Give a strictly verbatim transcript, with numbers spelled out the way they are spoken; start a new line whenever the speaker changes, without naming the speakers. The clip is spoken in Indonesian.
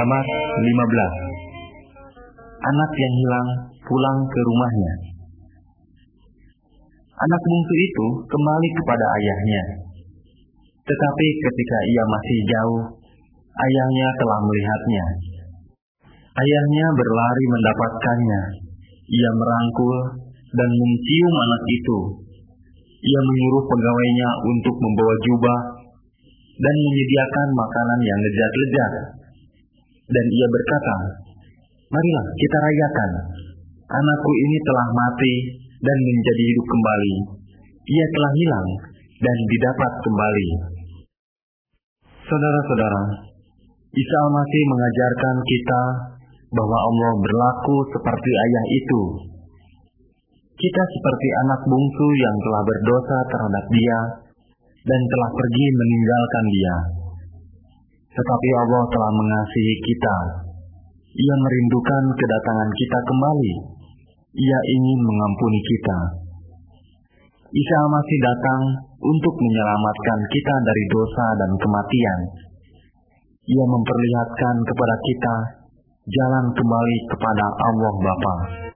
Al-Qamar lima belas. Anak yang hilang pulang ke rumahnya. Anak bungsu itu kembali kepada ayahnya. Tetapi ketika ia masih jauh, ayahnya telah melihatnya. Ayahnya berlari mendapatkannya. Ia merangkul dan mencium anak itu. Ia menyuruh pegawainya untuk membawa jubah dan menyediakan makanan yang lezat-lezat. Dan ia berkata, "Marilah kita rayakan. Anakku ini telah mati dan menjadi hidup kembali. Ia telah hilang dan didapat kembali." Saudara-saudara, Isa Al-Masih mengajarkan kita bahwa Allah berlaku seperti ayah itu. Kita seperti anak bungsu yang telah berdosa terhadap Dia dan telah pergi meninggalkan Dia. Tetapi Allah telah mengasihi kita. Ia merindukan kedatangan kita kembali. Ia ingin mengampuni kita. Isa Al-Masih datang untuk menyelamatkan kita dari dosa dan kematian. Ia memperlihatkan kepada kita jalan kembali kepada Allah Bapa.